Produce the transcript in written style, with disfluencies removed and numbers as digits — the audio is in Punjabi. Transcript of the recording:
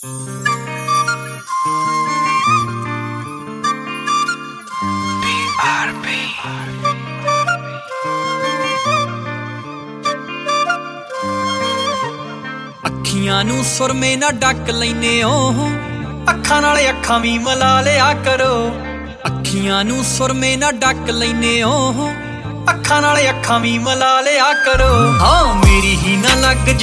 ਅੱਖੀਆਂ ਨੂੰ ਸੁਰਮੇ ਨਾ ਡੱਕ ਲੈਨੇ ਓ, ਅੱਖਾਂ ਨਾਲ ਅੱਖਾਂ ਵੀ ਮਿਲਾ ਲਿਆ ਕਰੋ। ਅੱਖੀਆਂ ਨੂੰ ਸੁਰਮੇ ਨਾ ਡੱਕ ਲੈਨੇ ਓ, ਅੱਖਾਂ ਨਾਲ ਅੱਖਾਂ ਵੀ ਮਿਲਾ ਲਿਆ ਕਰੋ। ਹਾਂ ਮੇਰੀ ਹੀ ਨਾ ਲੱਗ